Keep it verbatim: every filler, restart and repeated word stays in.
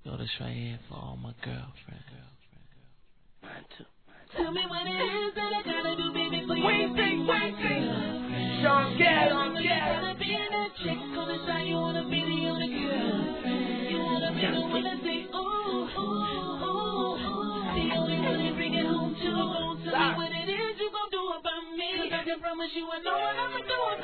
Yo, this right here for all my girlfriends. Mine too. Tell me what it is that I gotta do, baby, for you. Waiting, waiting. Sean Gad, Sean You Gad. wanna be that chick on the side, you wanna be the only girlfriend. You wanna be the one that say, ooh, ooh, ooh, ooh. The only one that bring it home to. Tell me what it is you gon' do about me. 'Cause I can promise you I know what I'ma do about